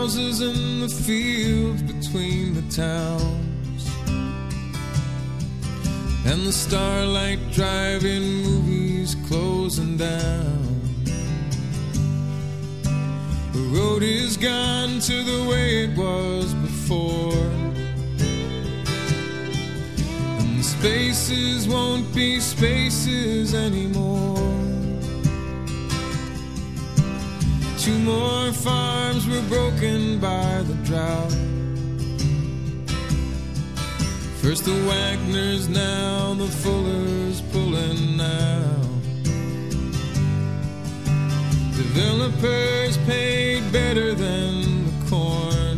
houses in the fields between the towns, and the starlight drive-in movies closing down. The road is gone to the way it was before, and the spaces won't be spaces anymore. 2 more farms were broken by the drought. First the Wagners, now the Fullers pulling out. Developers paid better than the corn,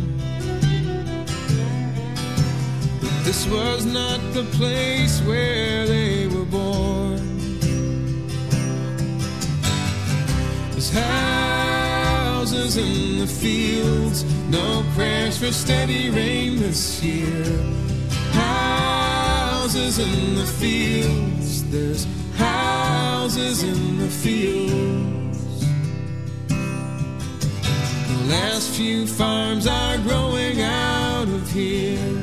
but this was not the place where they were born. There's houses in the fields, no prayers for steady rain this year. Houses in the fields, there's houses in the fields. The last few farms are growing out of here.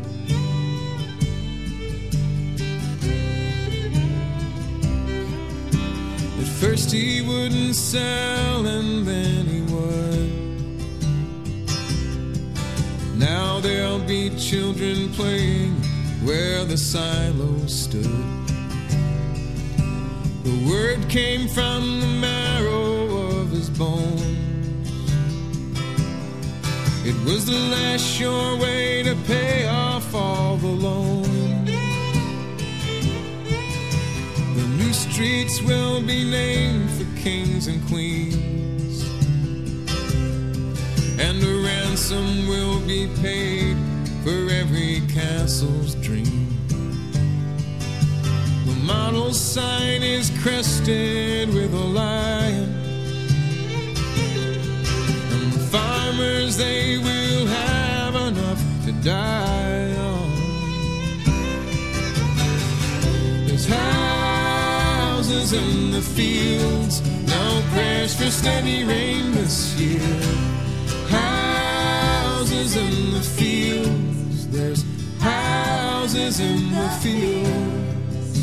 At first he wouldn't sell and then he would. Now there'll be children playing where the silo stood. The word came from the marrow of his bones. It was the last sure way to pay off all the loans. The new streets will be named for kings and queens, and a ransom will be paid for every castle's dream. The model sign is crested with a lion, and the farmers, they will have enough to die on. There's houses in the fields, no prayers for steady rain this year. Houses in the fields, there's houses in the fields.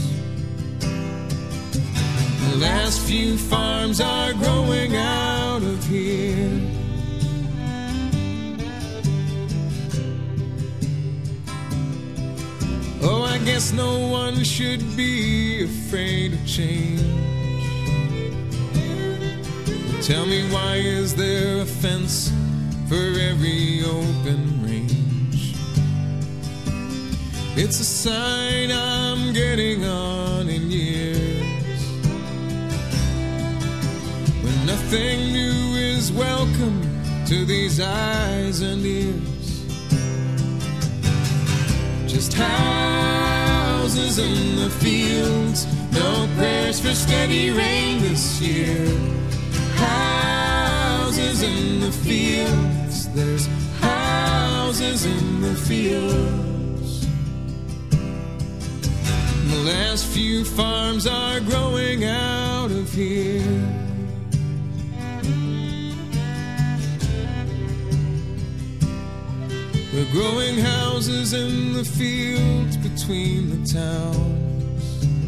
The last few farms are growing out of here. Oh, I guess no one should be afraid of change. Tell me, why is there a fence for every open range? It's a sign I'm getting on in years, when nothing new is welcome to these eyes and ears. Just houses in the fields, no prayers for steady rain this year. Houses in the fields, there's houses in the fields. The last few farms are growing out of here. We're growing houses in the fields between the towns,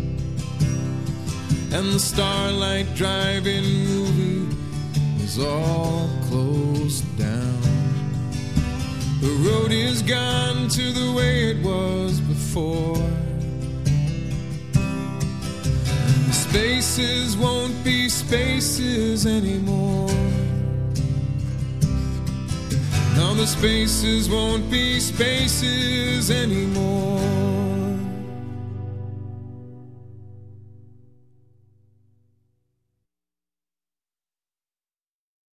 and the Starlight Drive-In movie is all closed down. The road is gone to the way it was before, and the spaces won't be spaces anymore. No, the spaces won't be spaces anymore.